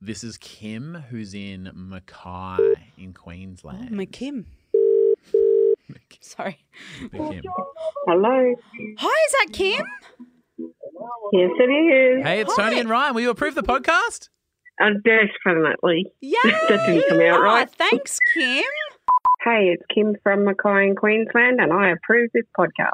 This is Kim, who's in Mackay in Queensland. Oh, McKim. Sorry. Kim. Hello. Hi, is that Kim? Yes, it is. Hey, it's Hi. Tony and Ryan. Will you approve the podcast? Definitely. Yay! That didn't come out right. Thanks, Kim. Hey, it's Kim from Mackay in Queensland, and I approve this podcast.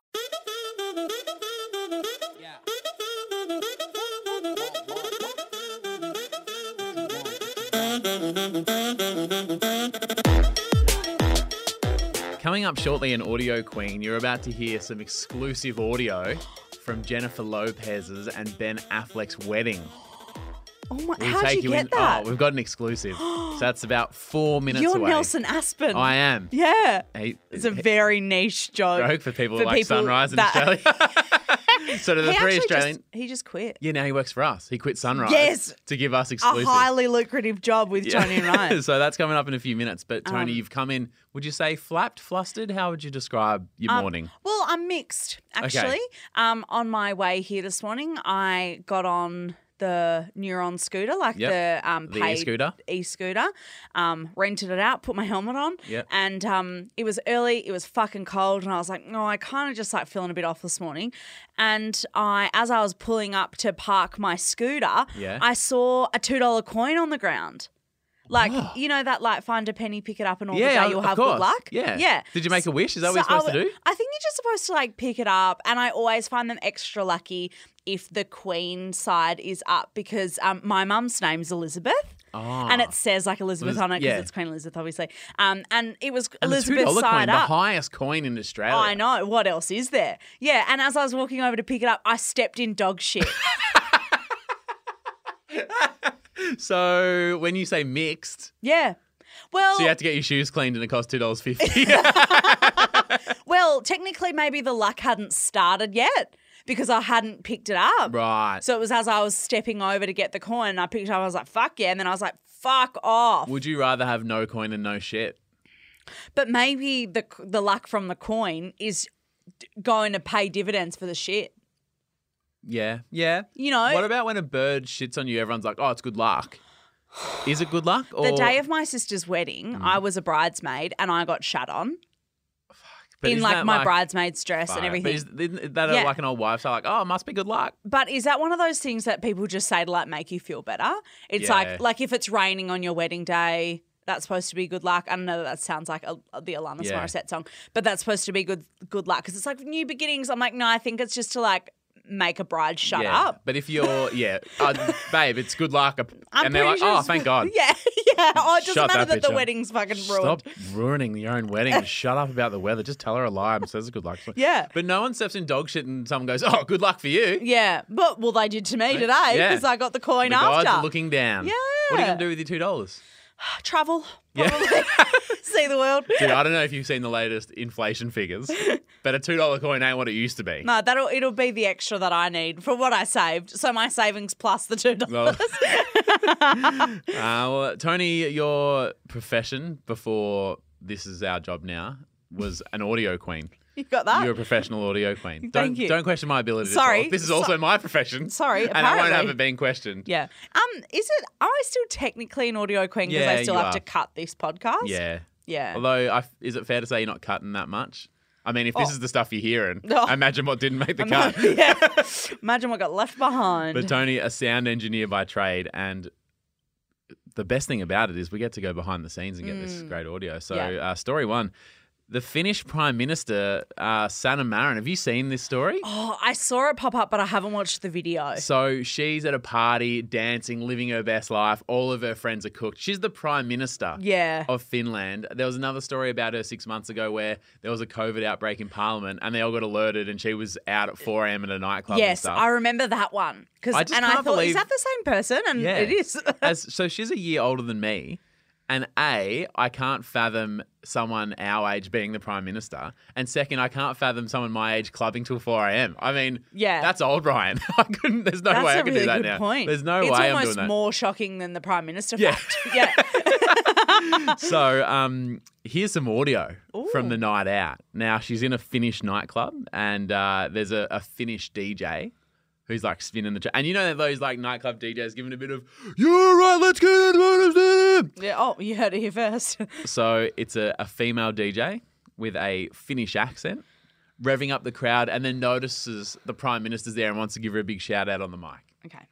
Coming up shortly in Audio Queen, you're about to hear some exclusive audio from Jennifer Lopez's and Ben Affleck's wedding. Oh my! We'll How'd take you get that? Oh, we've got an exclusive. So that's about 4 minutes You're away. Nelson Aspen. I am. Yeah. Hey, It's a very niche joke. joke for people for who like people Sunrise in that- Australia. So to the He three actually Australian... he just quit. Yeah, now he works for us. He quit Sunrise Yes. to give us A exclusive. highly lucrative job with Tony and Ryan. So that's coming up in a few minutes. But Tony, you've come in, would you say flapped, flustered? How would you describe your morning? Well, I'm mixed, actually. On my way here this morning, I got on the Neuron scooter, like Yep. the The paid e-scooter. e-scooter, rented it out, put my helmet on, Yep. and it was early, it was fucking cold, and I was like, no, I kind of just like feeling a bit off this morning. And as I was pulling up to park my scooter, Yeah. I saw a $2 coin on the ground. Like, you know that like find a penny, pick it up, and all the day you'll of have course. good luck? Yeah. Yeah. Did you make a wish? Is that what you're supposed to do? I think you're just supposed to like pick it up, and I always find them extra lucky if the Queen side is up because my mum's name's Elizabeth. Oh. And it says like Elizabeth on it because yeah. it's Queen Elizabeth, obviously. And it was And the Elizabeth $2 side coin, up. the highest coin in Australia. I know. What else is there? Yeah. And as I was walking over to pick it up, I stepped in dog shit. So when you say mixed, Yeah. Well, so you had to get your shoes cleaned and it cost $2.50. well, technically maybe the luck hadn't started yet because I hadn't picked it up. Right. So it was as I was stepping over to get the coin, I picked it up, I was like, fuck yeah. And then I was like, fuck off. Would you rather have no coin and no shit? But maybe the luck from the coin is going to pay dividends for the shit. Yeah. Yeah. You know? What about when a bird shits on you? Everyone's like, oh, it's good luck. Is it good luck? Or... The day of my sister's wedding, I was a bridesmaid and I got shat on. But In isn't like that my bridesmaid's dress Fuck. and everything. But isn't that Yeah. like an old wife? So like, oh, it must be good luck. But is that one of those things that people just say to like make you feel better? It's Yeah. like if it's raining on your wedding day, that's supposed to be good luck. I don't know that sounds like the Alanis Yeah. Morissette song, but that's supposed to be good luck because it's like new beginnings. I'm like, no, I think it's just to like make a bride shut Yeah. up. But if you're, babe, it's good luck. I'm And they're like, pretty sure oh, it's- thank God. Yeah, yeah. Oh, it doesn't Shut matter that that the bitch up. wedding's fucking ruined. Stop ruining your own wedding. Shut up about the weather. Just tell her a lie and says it's good luck. Yeah. But no one steps in dog shit and someone goes, oh, good luck for you. Yeah, but well, they did to me today Yeah. because I got the coin The after. gods are looking down. Yeah. What are you going to do with your $2? Travel, Yeah. probably. See the world. Dude, I don't know if you've seen the latest inflation figures, but a $2 coin ain't what it used to be. No, it'll be the extra that I need for what I saved. So my savings plus the $2. Well, Tony, your profession before this is our job now was an audio queen. You got that? You're a professional audio queen. Thank you. Don't question my ability Sorry. to talk. This is also my profession. Sorry, And I won't apparently. have it being questioned. Yeah. Am I still technically an audio queen because Yeah, I still you have are. to cut this podcast? Yeah. Yeah. Although, is it fair to say you're not cutting that much? I mean, if this is the stuff you're hearing, Oh. imagine what didn't make the cut. yeah. Imagine what got left behind. But Tony, a sound engineer by trade, and the best thing about it is we get to go behind the scenes and get this great audio. So, Yeah. story one. The Finnish Prime Minister, Sanna Marin, have you seen this story? Oh, I saw it pop up, but I haven't watched the video. So she's at a party, dancing, living her best life. All of her friends are cooked. She's the Prime Minister Yeah. of Finland. There was another story about her 6 months ago where there was a COVID outbreak in Parliament and they all got alerted and she was out at 4 a.m. at a nightclub and Yes, stuff. I remember that one. I just I can't thought, believe- is that the same person? And Yeah. it is. So she's a year older than me. And A, I can't fathom someone our age being the Prime Minister. And second, I can't fathom someone my age clubbing till 4 a.m. I mean, Yeah. that's old, Ryan. There's no That's way I a can really do that good now. point. There's no it's way I'm almost doing that. more shocking than the Prime Minister Yeah. fact. Yeah. So here's some audio from Ooh. the night out. Now, she's in a Finnish nightclub and there's a Finnish DJ who's like spinning the track. And you know those like nightclub DJs giving a bit of, yeah, right, let's get it. Yeah. Oh, you heard it here first. So it's a female DJ with a Finnish accent, revving up the crowd, and then notices the Prime Minister's there and wants to give her a big shout out on the mic. Okay.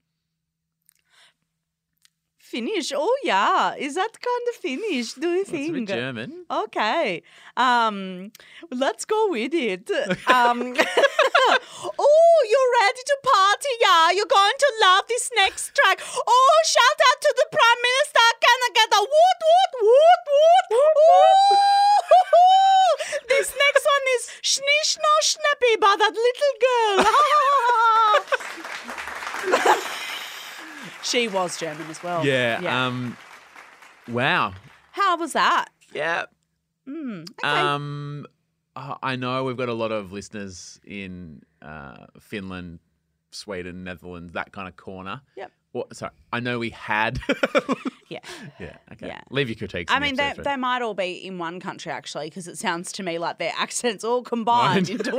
Finnish. Oh, yeah. Is that kind of Finnish, do you It's a think? bit German. Okay. Let's go with it. Oh, you're ready to party, yeah? You're going to love this next track. Oh, shout out to the Prime Minister. Can I get a woot, woot, woot, woot? Ooh. This next one is Schnish No Schnappy by that little girl. She was German as well. Yeah. Wow. How was that? Yeah. Okay. I know we've got a lot of listeners in Finland, Sweden, Netherlands, that kind of corner. Yep. Well, sorry, I know we had. Yeah. Yeah. Okay. Yeah. Leave your critiques. I in the mean, episode they might all be in one country, actually, because it sounds to me like their accents all combined into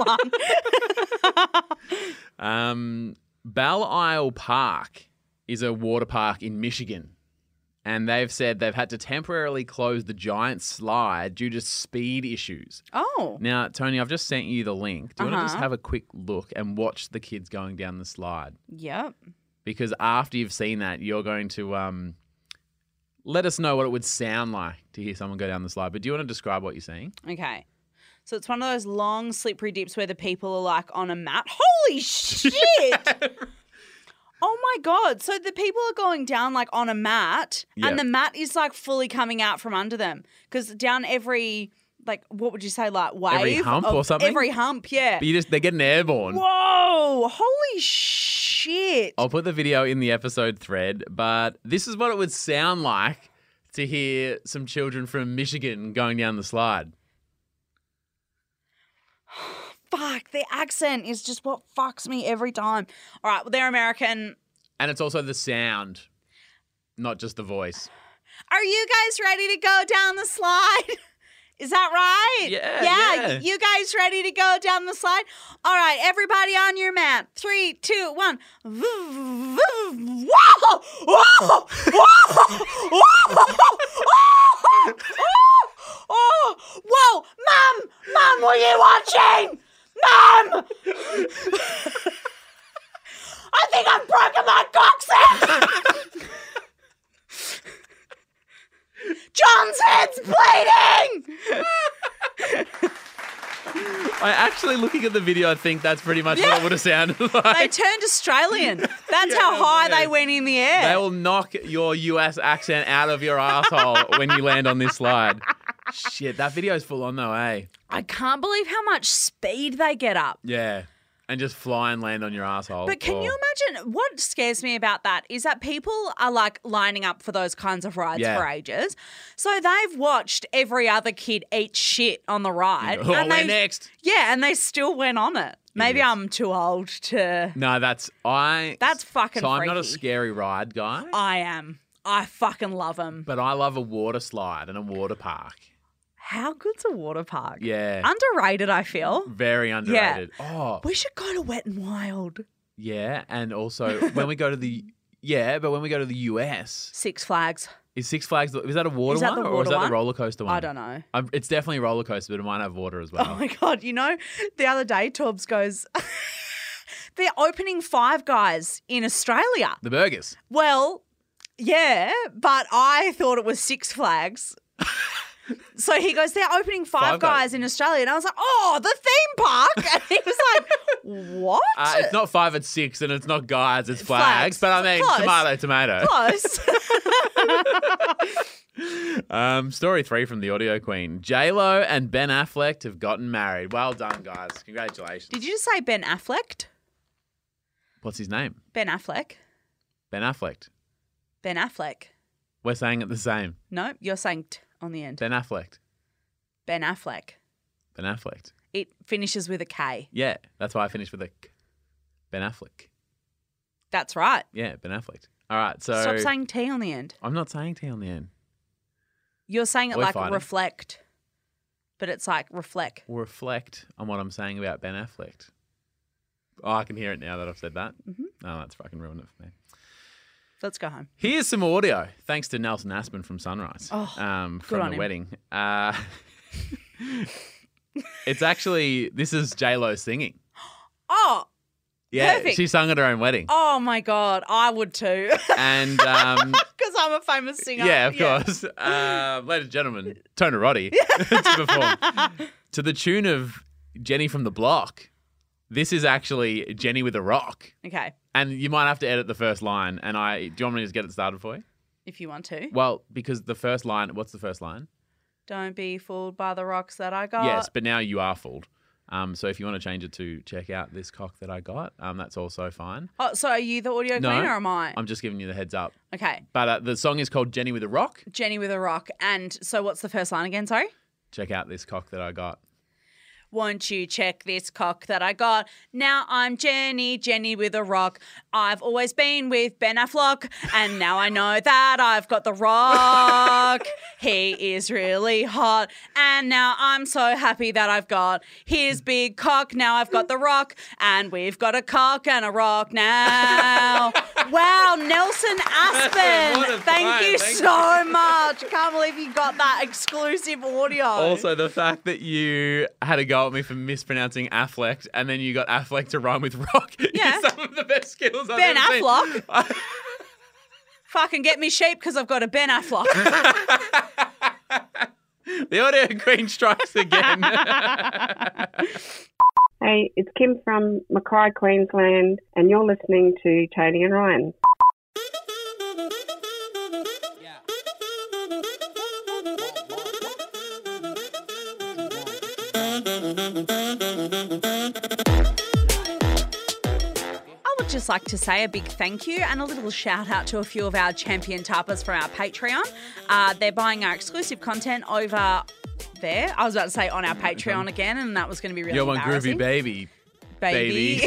one. Belle Isle Park is a water park in Michigan. And they've said they've had to temporarily close the giant slide due to speed issues. Oh. Now, Tony, I've just sent you the link. Do you want to just Uh-huh. have a quick look and watch the kids going down the slide? Yep. Because after you've seen that, you're going to let us know what it would sound like to hear someone go down the slide. But do you want to describe what you're seeing? Okay. So it's one of those long, slippery dips where the people are like on a mat. Holy shit! Oh my God. So the people are going down like on a mat Yep. and the mat is like fully coming out from under them. Because down every, like, what would you say, like wave? Every hump of- or something? Every hump, yeah. But they're getting airborne. Whoa. Holy shit. I'll put the video in the episode thread, but this is what it would sound like to hear some children from Michigan going down the slide. Fuck, the accent is just what fucks me every time. All right, well, they're American. And it's also the sound, not just the voice. Are you guys ready to go down the slide? Is that right? Yeah. You guys ready to go down the slide? All right, everybody on your mat. 3, 2, 1. Whoa! Whoa! Whoa! Oh! Whoa! Mom, were you watching? Mom! I think I've broken my coccyx! John's head's bleeding! Looking at the video, I think that's pretty much what it would have sounded They like. turned Australian. That's how high they went in the air. They will knock your US accent out of your asshole when you land on this slide. Shit, that video's full on though, eh? I can't believe how much speed they get up. Yeah. And just fly and land on your asshole. But can you imagine what scares me about that is that people are like lining up for those kinds of rides Yeah. for ages. So they've watched every other kid eat shit on the ride. Oh, and we're they- next. Yeah, and they still went on it. Maybe Idiots. I'm too old to. No, that's fucking So I'm not a freaky. scary ride guy, I am. I fucking love them. but I love a water slide and a water park. How good's a water park? Yeah. Underrated, I feel. Very underrated. Oh, We should go to Wet and Wild. yeah. And also when we go to the US, Six Flags. is Six Flags, is that a water Is that one the or is water that one? the roller coaster one? I don't know. It's definitely a roller coaster, but it might have water as well. Oh my God. You know, the other day, Torbs goes, they're opening Five Guys in Australia. The burgers. Well, yeah, but I thought it was Six Flags. So he goes, they're opening Five Guys in Australia. And I was like, oh, the theme park. And he was like, what? It's not 5 at 6 and it's not guys, it's flags. But I mean, Close. tomato. Close. Story 3 from the Audio Queen. J-Lo and Ben Affleck have gotten married. Well done, guys. Congratulations. Did you just say Ben Affleck? What's his name? Ben Affleck. Ben Affleck. Ben Affleck. We're saying it the same. No, you're saying t on the end. Ben Affleck. Ben Affleck. Ben Affleck. It finishes with a K. Yeah, that's why I finished with a K. Ben Affleck. That's right. Yeah, Ben Affleck. All right, so Stop saying T on the end. I'm not saying T on the end. You're saying it We're like fighting. reflect, but it's like reflect. We'll reflect on what I'm saying about Ben Affleck. Oh, I can hear it now that I've said that. Oh, that's fucking ruined it for me. Let's go home. Here's some audio, thanks to Nelson Aspen from Sunrise, on from the him. wedding. It's actually, this is J-Lo singing. Oh, Yeah, perfect. she sung at her own wedding. Oh my God, I would too. And Because I'm a famous singer. yeah, of course. Ladies and gentlemen, Tona Roddy to perform to the tune of Jenny from the Block. This is actually Jenny with a Rock. Okay, And you might have to edit the first line. And do you want me to just get it started for you? if you want to. Well, because the first line, what's the first line? Don't be fooled by the rocks that I got. Yes, but now you are fooled. So if you want to change it to check out this cock that I got, that's also fine. Oh, so are you the audio No, queen or am I? I'm just giving you the heads up. Okay, But the song is called Jenny with a Rock. Jenny with a rock. And so what's the first line again? Sorry. Check out this cock that I got. Won't you check this cock that I got? Now I'm Jenny, Jenny with a rock. I've always been with Ben Affleck, and now I know that I've got the rock. He is really hot, and now I'm so happy that I've got his big cock. Now I've got the rock, and we've got a cock and a rock now. Wow, Nelson Aspen, What a thank time. you Thank so much. Can't believe you got that exclusive audio. Also, the fact that you had a go at me for mispronouncing Affleck, and then you got Affleck to rhyme with rock. Yeah. Is some of the best skills I've Ben ever Affleck. seen. Fucking get me sheep because I've got a Ben Affleck. The audio queen strikes again. Hey, it's Kim from Mackay, Queensland, and you're listening to Tony and Ryan. I would just like to say a big thank you and a little shout out to a few of our champion tappers from our Patreon. They're buying our exclusive content over there. I was about to say on our Patreon again, and that was going to be really You're one embarrassing. groovy baby. Baby.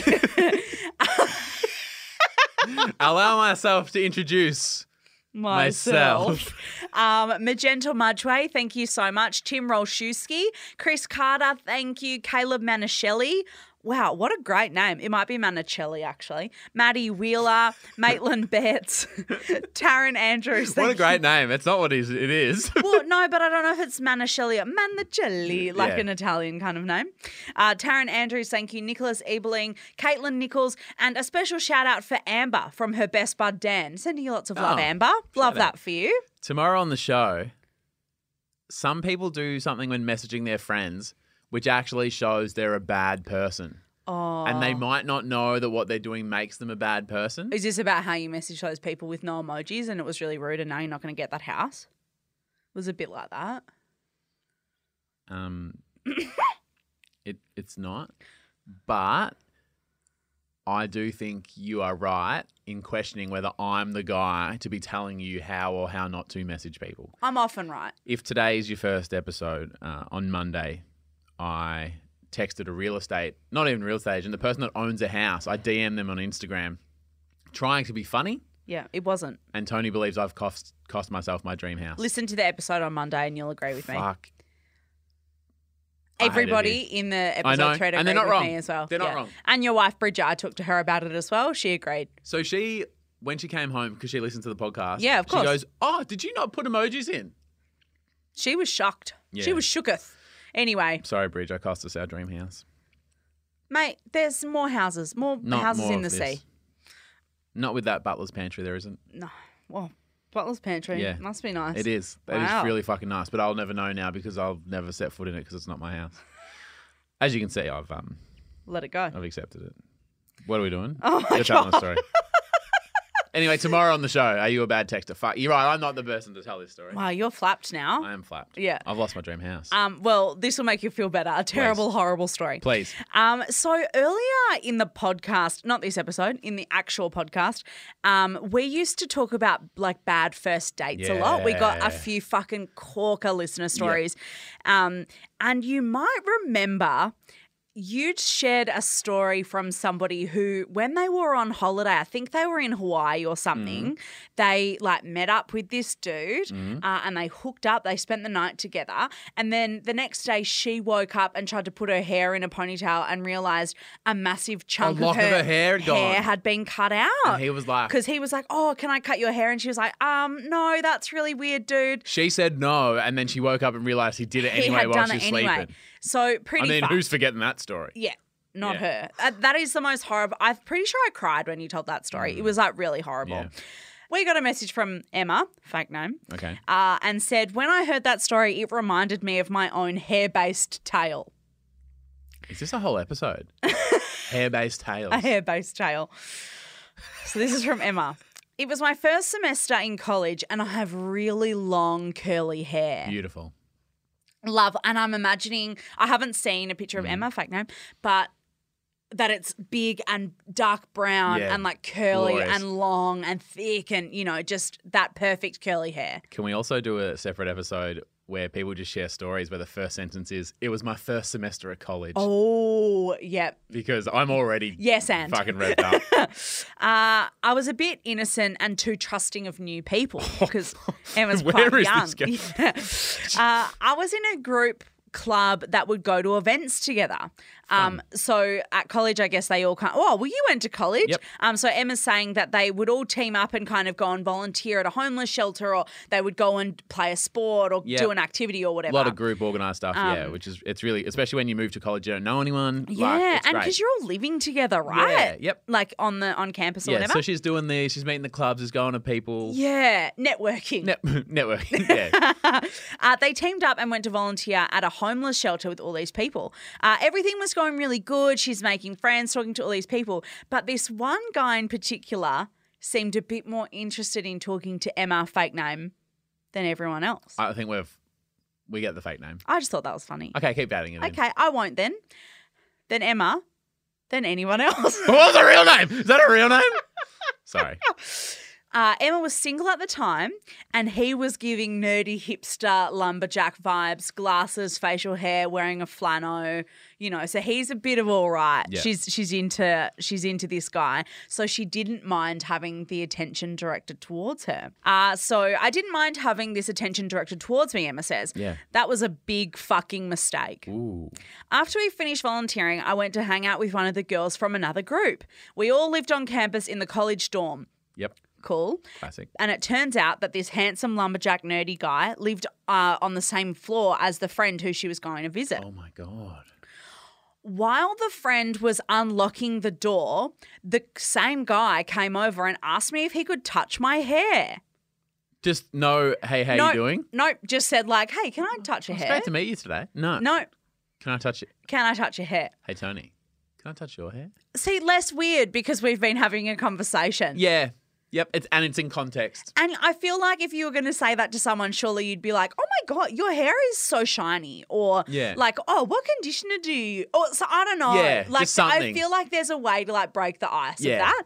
Allow myself to introduce myself. Magenta Mudgeway, thank you so much. Tim Rolszewski, Chris Carter, thank you. Caleb Manicelli. Wow, what a great name. It might be Manicelli, actually. Maddie Wheeler, Maitland Betts, Taryn Andrews. What a thank great name. It's not what it is. Well, no, but I don't know if it's Manicelli or Manicelli, like Yeah. an Italian kind of name. Taryn Andrews, thank you. Nicholas Ebeling, Caitlin Nichols, and a special shout out for Amber from her best bud Dan. Sending you lots of love, Oh, Amber. Love out. that for you. Tomorrow on the show, some people do something when messaging their friends which actually shows they're a bad person. Oh. And they might not know that what they're doing makes them a bad person. Is this about how you message those people with no emojis and it was really rude and now you're not going to get that house? It was a bit like that. It's not. But I do think you are right in questioning whether I'm the guy to be telling you how or how not to message people. I'm often right. If today is your first episode, on Monday, I texted a real estate, not even real estate agent, the person that owns a house. I DM'd them on Instagram trying to be funny. Yeah, it wasn't. And Tony believes I've cost myself my dream house. Listen to the episode on Monday and you'll agree with me. Fuck. I hated Everybody it. in the I know, episode thread and they're agreed not with wrong. me as well. They're not wrong. And your wife, Bridget, I talked to her about it as well. She agreed. So when she came home, because she listened to the podcast, Yeah, of course. she goes, "Oh, did you not put emojis in?" She was shocked. Yeah. She was shooketh. Anyway, Sorry, Bridge, I cost us our dream house. mate, there's more houses, more Not houses more in of the this. sea. Not with that butler's pantry, there isn't. No, well, Butler's Pantry. Yeah. Must be nice. It is. That Wow. is really fucking nice. But I'll never know now because I'll never set foot in it because it's not my house. As you can see, I've Let it go. accepted it. What are we doing? Oh my You're telling the story. Anyway, tomorrow on the show, are you a bad texter? Fuck, you're right. I'm not the person to tell this story. Wow, you're flapped now. I am flapped. Yeah. I've lost my dream house. Well, this will make you feel better. A terrible, horrible story. Please. So earlier in the podcast, not this episode, in the actual podcast, we used to talk about like bad first dates a lot. We got Yeah. a few fucking corker listener stories. And you might remember you'd shared a story from somebody who, when they were on holiday, I think they were in Hawaii or something, they like met up with this dude and they hooked up. They spent the night together. And then the next day she woke up and tried to put her hair in a ponytail and realised a massive chunk lock of her hair had been cut out. And he was like... Because he was like, oh, can I cut your hair? And she was like, no, that's really weird, dude. She said no, and then she woke up and realised he did it anyway while she was sleeping. So pretty fucked. Who's forgetting that story? Yeah. Not her. That is the most horrible. I'm pretty sure I cried when you told that story. It was like really horrible. Yeah. We got a message from Emma, fake name, Okay. and said, when I heard that story, it reminded me of my own hair-based tale. Is this a whole episode? Hair-based tales. A hair-based tale. So this is from Emma. It was my first semester in college and I have really long curly hair. Beautiful. Love. And I'm imagining, I haven't seen a picture of Emma, fake name, but that it's big and dark brown and like curly Glorious. and long and thick and, you know, just that perfect curly hair. Can we also do a separate episode where people just share stories where the first sentence is, it was my first semester at college? Oh, yep. Because I'm already Yes, and. fucking revved up. I was a bit innocent and too trusting of new people because Emma's Where quite is young. this going? Yeah. I was in a group club that would go to events together. So at college, I guess they all kind well, you went to college. Yep. So Emma's saying that they would all team up and kind of go and volunteer at a homeless shelter, or they would go and play a sport or do an activity or whatever. A lot of group organised stuff, which is, it's really, especially when you move to college, you don't know anyone. Yeah, it's and great. because you're all living together, right? Yeah, yep. Like on campus or Yeah, whatever. so she's doing these, she's meeting the clubs, she's going to people. Yeah, networking. Networking, yeah. They teamed up and went to volunteer at a homeless shelter with all these people. Everything was going really good. She's making friends, talking to all these people. But this one guy in particular seemed a bit more interested in talking to Emma, fake name, than everyone else. I think we get the fake name. I just thought that was funny. Okay, keep adding it in. Okay, I won't then. Then Emma, then anyone else. What was the real name? Is that a real name? Sorry. Emma was single at the time and he was giving nerdy hipster lumberjack vibes, glasses, facial hair, wearing a flannel, you know. So he's a bit of all right. Yeah. She's into this guy. So she didn't mind having the attention directed towards her. So I didn't mind having this attention directed towards me, Emma says. Yeah. That was a big fucking mistake. Ooh. After we finished volunteering, I went to hang out with one of the girls from another group. We all lived on campus in the college dorm. Yep. Cool. Classic. And it turns out that this handsome lumberjack nerdy guy lived on the same floor as the friend who she was going to visit. Oh my God. While the friend was unlocking the door, the same guy came over and asked me if he could touch my hair. Just no, hey, how you doing? Nope, just said like, hey, can I touch your It's hair? great to meet you today. No. No, Can I touch it? can I touch your hair? Hey, Tony, can I touch your hair? See, less weird because we've been having a conversation. Yeah. Yep. It's in context. And I feel like if you were going to say that to someone, surely you'd be like, oh my God, your hair is so shiny. Or like, oh, what conditioner do you? Or so I don't know. Yeah, like just something. I feel like there's a way to like break the ice of that.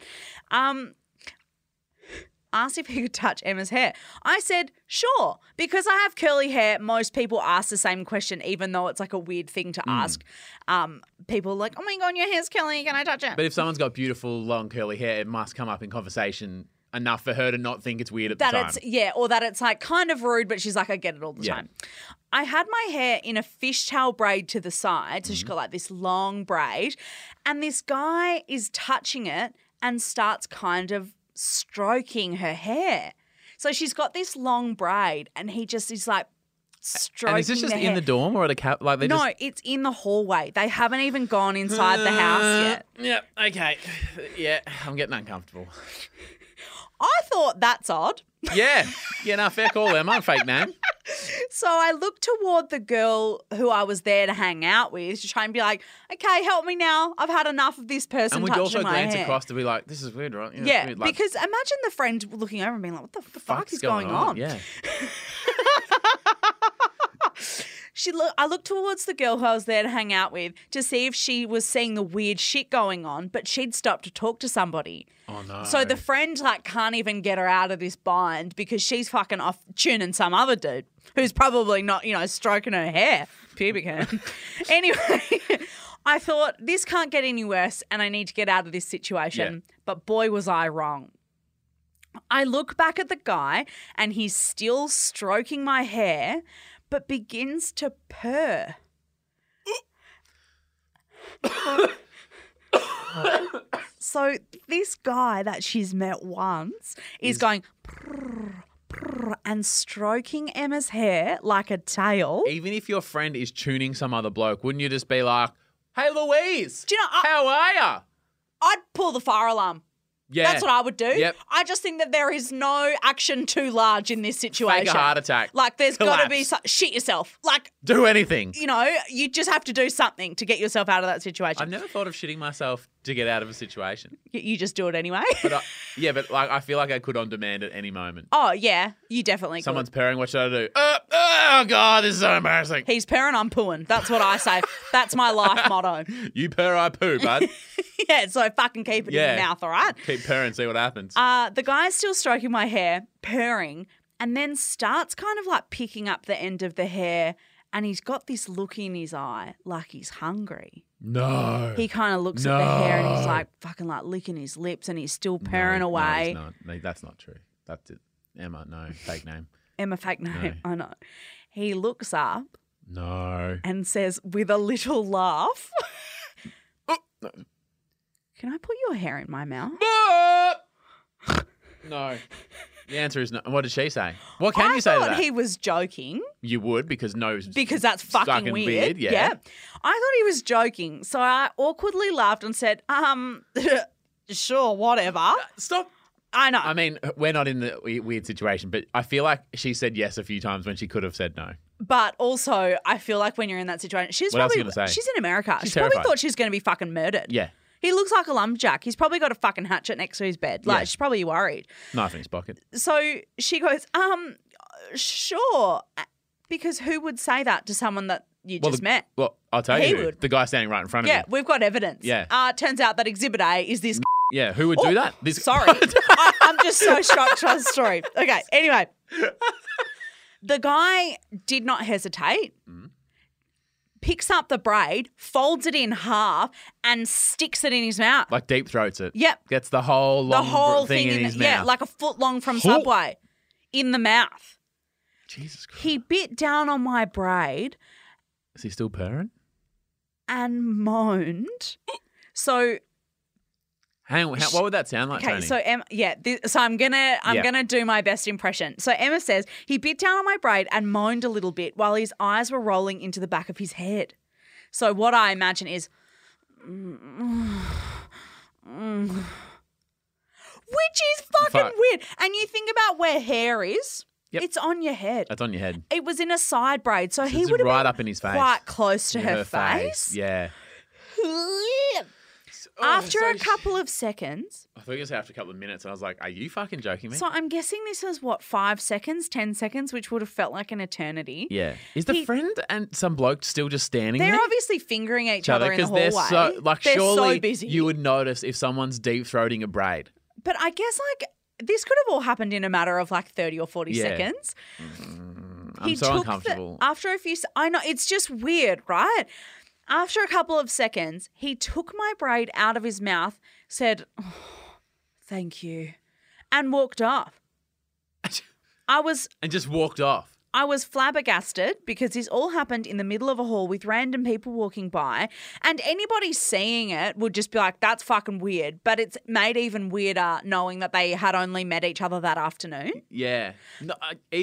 Asked if he could touch Emma's hair. I said, sure, because I have curly hair. Most people ask the same question, even though it's like a weird thing to ask. People are like, oh my God, your hair's curly. Can I touch it? But if someone's got beautiful, long, curly hair, it must come up in conversation enough for her to not think it's weird at the time. Or that it's like kind of rude, but she's like, I get it all the time. I had my hair in a fishtail braid to the side, so she's got like this long braid, and this guy is touching it and starts kind of stroking her hair. So she's got this long braid and he just is like stroking. And is this just the in hair. the dorm or at a cap? Like It's in the hallway. They haven't even gone inside the house yet. Yeah, okay. Yeah, I'm getting uncomfortable. I thought that's odd. Yeah. Yeah, no, fair call, Emma. Fake name. So I looked toward the girl who I was there to hang out with to try and be like, okay, help me now. I've had enough of this person And would touching you also my glance hair. across to be like, this is weird, right? Yeah, it's weird. Like, because imagine the friend looking over and being like, what the fuck is going on? Yeah. I looked towards the girl who I was there to hang out with to see if she was seeing the weird shit going on, but she'd stopped to talk to somebody. Oh, no. So the friend can't even get her out of this bind because she's fucking off tuning some other dude who's probably not, stroking her hair, pubic hair. Anyway, I thought, this can't get any worse and I need to get out of this situation. Yeah. But boy, was I wrong. I look back at the guy and he's still stroking my hair, but begins to purr. So this guy that she's met once is going prrr, prrr, and stroking Emma's hair like a tail. Even if your friend is tuning some other bloke, wouldn't you just be like, hey, Louise, Do you know, how are ya? I'd pull the fire alarm. Yeah. That's what I would do. Yep. I just think that there is no action too large in this situation. Fake a heart attack. Like, there's got to be Collapse. shit yourself. Like, Do anything. you know, you just have to do something to get yourself out of that situation. I've never thought of shitting myself to get out of a situation. You just do it anyway. But I feel like I could on demand at any moment. Oh, yeah, you definitely Someone's could. pairing, what should I do? Oh, God, this is so embarrassing. He's purring, I'm pooing. That's what I say. That's my life motto. You purr, I poo, bud. Yeah, so fucking keep it in Yeah. your mouth, all right? Keep purring, see what happens. The guy's still stroking my hair, purring, and then starts kind of like picking up the end of the hair, and he's got this look in his eye like he's hungry. No. He kind of looks at the hair and he's No. like fucking like licking his lips and he's still purring away. No, he's not. No, that's not true. That's it. Emma, no. Fake name. Emma fake name, No. I know. He looks up No. and says with a little laugh, Oh, no. "Can I put your hair in my mouth?" No. The answer is no. What did she say? What can you say I to thought that? he was joking You would because no. because that's fucking weird. Yeah. I thought he was joking. So I awkwardly laughed and said, sure, whatever. Stop. I know. I mean, we're not in the weird situation, but I feel like she said yes a few times when she could have said no. But also, I feel like when you're in that situation, What else are you gonna say? she's in America. She's She probably terrified. thought she was going to be fucking murdered. Yeah. He looks like a lumberjack. He's probably got a fucking hatchet next to his bed. Like, Yeah. she's probably worried. Knife in his pocket. So she goes, sure. Because who would say that to someone that you just met? Well, I'll tell He you. Who. would. The guy standing right in front of Yeah, you. we've got evidence. Yeah. Turns out that Exhibit A is this. Yeah. Who would do that? This. Sorry. I'm just so shocked by the story. Okay, anyway. The guy did not hesitate, picks up the braid, folds it in half, and sticks it in his mouth. Like deep throats it. Yep. Gets the whole The long whole thing in in his yeah, mouth. like a foot long from Oh. Subway in the mouth. Jesus Christ. He bit down on my braid Is he still purring? and moaned. So Hang on. What would that sound like, okay, Tony? so Emma, so I'm gonna do my best impression. So Emma says he bit down on my braid and moaned a little bit while his eyes were rolling into the back of his head. So what I imagine is, which is fucking Fuck. weird. And you think about where hair is. Yep. It's on your head. That's on your head. It was in a side braid, so he It's would have right been up in his face. quite close to In her face. Yeah. After so a couple of seconds, I thought you were going to say after a couple of minutes, and I was like, are you fucking joking me? so I'm guessing this was what, 5 seconds, 10 seconds, which would have felt like an eternity. Yeah. Is the friend and some bloke still just standing They're there? obviously fingering each other in the they're hallway. so like They're surely so busy. you would notice if someone's deep throating a braid. But I guess like this could have all happened in a matter of like 30 or 40 Yeah. seconds. I'm so uncomfortable. After a few, I know, it's just weird, right? After a couple of seconds, he took my braid out of his mouth, said, oh, thank you, and walked off. And just walked off. I was flabbergasted because this all happened in the middle of a hall with random people walking by, and anybody seeing it would just be like, that's fucking weird. But it's made even weirder knowing that they had only met each other that afternoon. Yeah. No,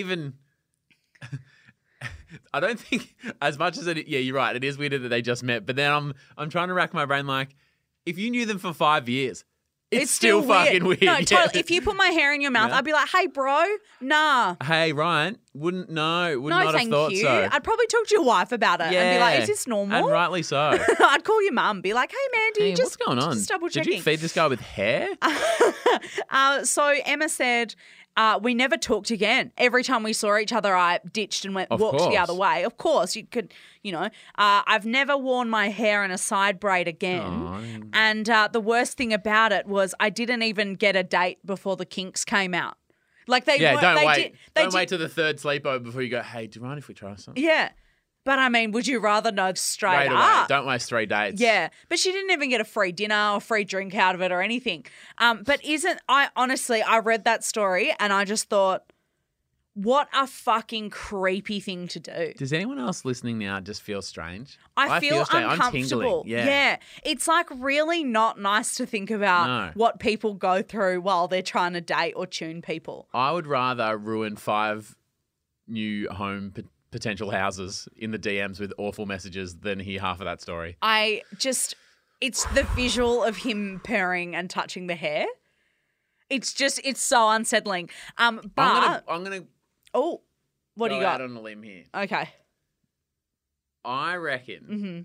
I don't think as much as it. Yeah, you're right. It is weird that they just met. But then I'm trying to rack my brain. Like, if you knew them for 5 years, it's still fucking weird. No, Yeah. totally. If you put my hair in your mouth, Yeah. I'd be like, hey, bro, nah. Hey, Ryan, would not No, have thank thought you. so. I'd probably talk to your wife about it and be like, is this normal? And rightly so. I'd call your mum, be like, hey, man, do you Hey, just, what's going on? just double Did checking? you feed this guy with hair? So Emma said, we never talked again. Every time we saw each other, I ditched and walked course. the other way. Of course, you could, I've never worn my hair in a side braid again. Oh. And the worst thing about it was I didn't even get a date before the kinks came out. Like they Yeah, weren't- don't they wait. did- they Don't did- wait till the third sleepover before you go, hey, do you mind if we try something? Yeah. But I mean, would you rather know straight Right away. up? Don't waste 3 dates. Yeah, but she didn't even get a free dinner or free drink out of it or anything. But I read that story and I just thought, what a fucking creepy thing to do. Does anyone else listening now just feel strange? I feel strange. uncomfortable. I'm tingling. Yeah. It's like really not nice to think about No. what people go through while they're trying to date or tune people. I would rather ruin 5 new home potential houses in the DMs with awful messages than hear half of that story. It's the visual of him purring and touching the hair. It's so unsettling. But I'm gonna oh, what do you got? out on a limb here. Okay. I reckon Mm-hmm.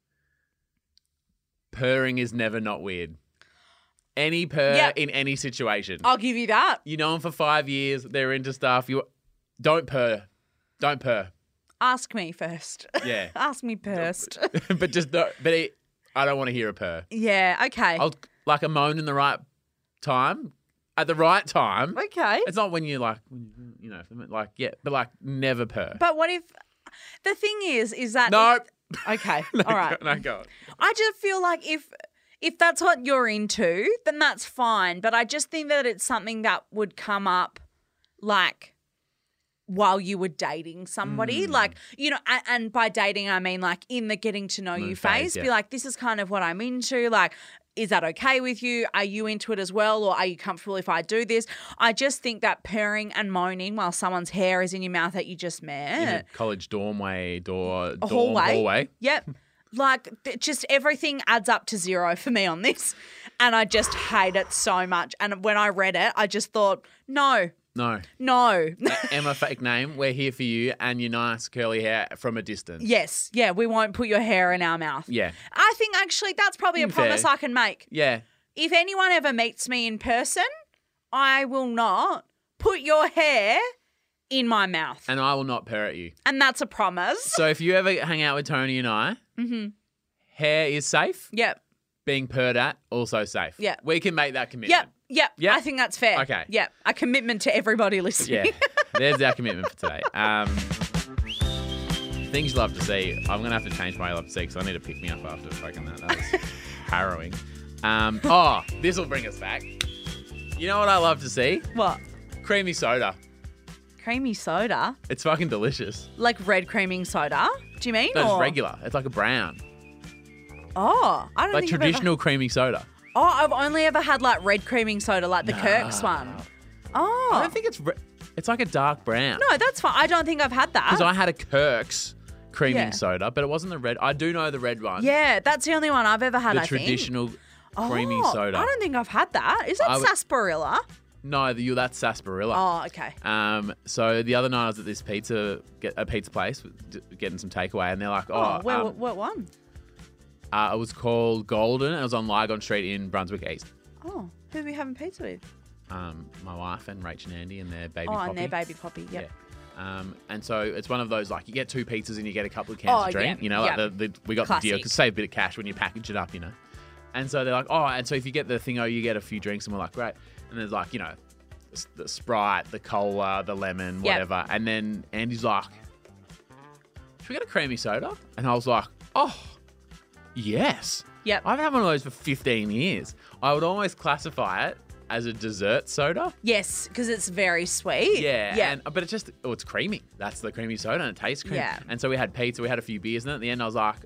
purring is never not weird. Any purr Yep. in any situation. I'll give you that. You know them for 5 years. They're into stuff. You don't purr. Don't purr. Ask me first. Yeah. Ask me first. But just don't. But I don't want to hear a purr. Yeah, okay. I'll like a moan in the right time. At the right time. Okay. It's not when you like, like, yeah, but like never purr. But what if the thing is that No. okay. No, all right. No, go on. I just feel like if that's what you're into, then that's fine. But I just think that it's something that would come up like while you were dating somebody. Like, and by dating, I mean like in the getting to know you phase. yeah. Be like, this is kind of what I'm into. Like, is that okay with you? Are you into it as well? Or are you comfortable if I do this? I just think that purring and moaning while someone's hair is in your mouth that you just met. In a college hallway. Yep. Like, just everything adds up to 0 for me on this. And I just hate it so much. And when I read it, I just thought, no. Emma, fake name. We're here for you and your nice curly hair from a distance. Yes. Yeah, we won't put your hair in our mouth. Yeah. I think actually that's probably a promise I can make. Yeah. If anyone ever meets me in person, I will not put your hair in my mouth. And I will not purr at you. And that's a promise. So if you ever hang out with Tony and I, hair is safe. Yep. Being purred at, also safe. Yeah. We can make that commitment. Yep. Yep. I think that's fair. Okay. Yep. A commitment to everybody listening. Yeah. There's our commitment for today. Things you love to see. I'm going to have to change my love to see because I need to pick me up after fucking that. That was harrowing. This will bring us back. You know what I love to see? What? Creamy soda. Creamy soda? It's fucking delicious. Like red creaming soda? Do you mean? No, it's or? regular. It's like a brown. Oh, I don't Like think I've ever- traditional creamy soda. Oh, I've only ever had like red creaming soda, like the Kirk's one. Oh. I don't think it's like a dark brown. No, that's fine. I don't think I've had that. Because I had a Kirk's creaming Yeah. soda, but it wasn't the red. I do know the red one. Yeah, that's the only one I've ever had, The I think. traditional creamy Oh, soda. I don't think I've had that. Is that sarsaparilla? No, that's sarsaparilla. Oh, okay. So the other night I was at this pizza place getting some takeaway, and they're like, what one? it was called Golden. It was on Lygon Street in Brunswick East. Oh, who are we having pizza with? My wife and Rach and Andy and their baby Oh, Poppy. and their baby Poppy, yep. Yeah. And so it's one of those, like, you get 2 pizzas and you get a couple of cans of drink. Yeah. You know, like Yep. we got Classic. the deal because save a bit of cash when you package it up, you know. And so they're like, and so if you get the thingo, you get a few drinks, and we're like, great. And there's like, the Sprite, the cola, the lemon, Yep. whatever. And then Andy's like, should we get a creamy soda? And I was like, oh, yes. Yep. I've had one of those for 15 years. I would almost classify it as a dessert soda. Yes, because it's very sweet. Yeah. But it's just, it's creamy. That's the creamy soda and it tastes creamy. Yeah. And so we had pizza, we had a few beers, and at the end I was like,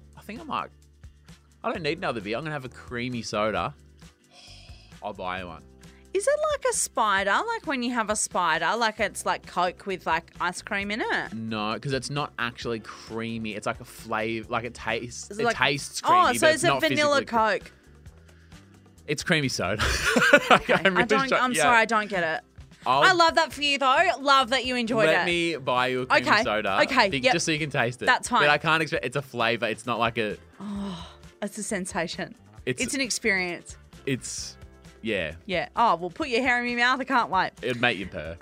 I don't need another beer. I'm going to have a creamy soda. I'll buy one. Is it like a spider? Like when you have a spider, like it's like Coke with like ice cream in it? No, because it's not actually creamy. It's like a flavor, like it tastes. Is It like- tastes creamy. Oh, so but it's a not vanilla physically Coke. It's creamy soda. Okay. I'm sorry, I don't get it. I love that for you though. Love that you enjoyed Let it. me buy you a creamy Okay, soda. okay, yep. Just so you can taste it. That's fine. But I can't expect. It's a flavor. It's not like a. It's a sensation. It's- It's an experience. It's. Yeah. Yeah. Oh, well, put your hair in your mouth. I can't wait. It'd make you purr.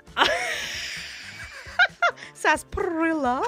Sarsaparilla.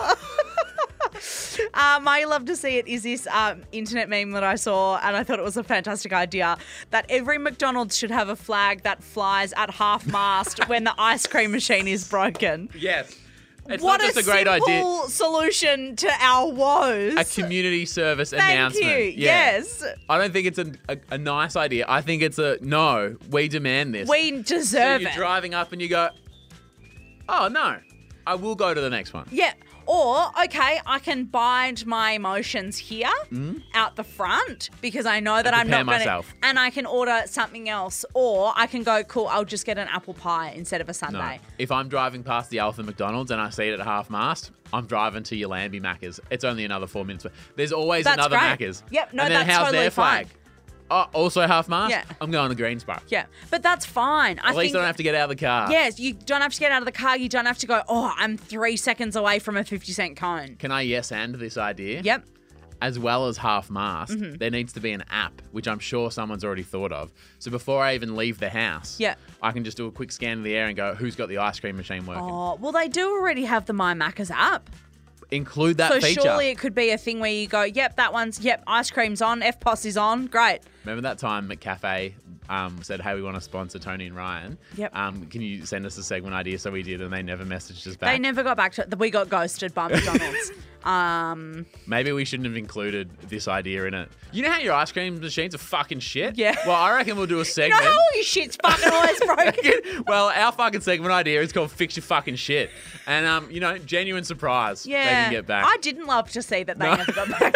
My love to see it is this internet meme that I saw, and I thought it was a fantastic idea that every McDonald's should have a flag that flies at half mast when the ice cream machine is broken. Yes. It's what not just a a great simple idea. solution to our woes. A community service Thank announcement. you. Yeah. Yes. I don't think it's a nice idea. I think it's no, we demand this. We So deserve you're it. driving up and you go, oh, no, I will go to the next one. Yeah. Or, okay, I can bide my emotions here out the front because I know that I'm prepare not going to. myself. And I can order something else. Or I can go, cool, I'll just get an apple pie instead of a No. sundae. If I'm driving past the Alpha McDonald's and I see it at half mast, I'm driving to your Lambie Macca's. It's only another 4 minutes. There's always That's another great. Macca's. Yep, no, and then that's how's totally their flag? fine. Oh, also half mast? Yeah. I'm going to Greensboro. Yeah. But that's fine. At least I don't have to get out of the car. Yes, you don't have to get out of the car. You don't have to go, oh, I'm 3 seconds away from a 50-cent cone. Can I yes and this idea? Yep. As well as half mast, Mm-hmm. there needs to be an app, which I'm sure someone's already thought of. So before I even leave the house, Yeah. I can just do a quick scan of the air and go, who's got the ice cream machine working? Oh, well, they do already have the My Macca's app. Include that So feature. surely it could be a thing where you go, yep, that one's, ice cream's on, FPOS is on, great. Remember that time McCafe said, hey, we want to sponsor Tony and Ryan? Yep. Can you send us a segment idea? So we did, and they never messaged us back. They never got back to it. We got ghosted by McDonald's. Maybe we shouldn't have included this idea in it. You know how your ice cream machines are fucking shit? Yeah. Well, I reckon we'll do a You know segment. how all your shit's fucking always broken? Well, our fucking segment idea is called Fix Your Fucking Shit. And, genuine surprise. They Yeah. can get back. I didn't love to see that they never got back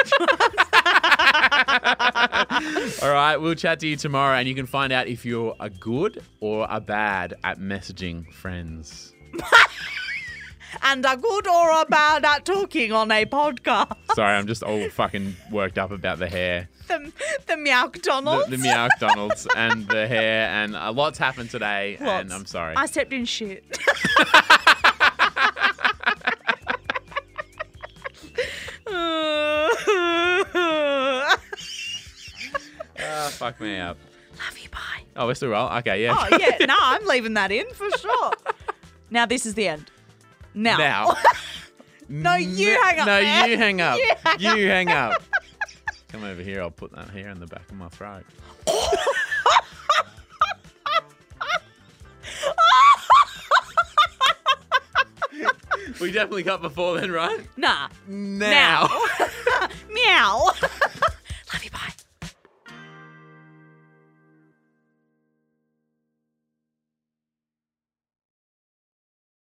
to us. All right, we'll chat to you tomorrow, and you can find out if you're a good or a bad at messaging friends. And a good or a bad at talking on a podcast. Sorry, I'm just all fucking worked up about the hair. The Meow Donalds. The Meow Donalds and the hair, and a lot's happened today, and I'm sorry. I stepped in shit. Fuck me up. Love you, bye. Oh, we're still rolling? Okay, yeah. Oh, yeah. No, I'm leaving that in for sure. Now, this is the end. Now. No, you hang up. No, man. you hang up. You You hang up. Come over here. I'll put that hair in the back of my throat. We definitely cut before then, right? Nah. Now. Meow.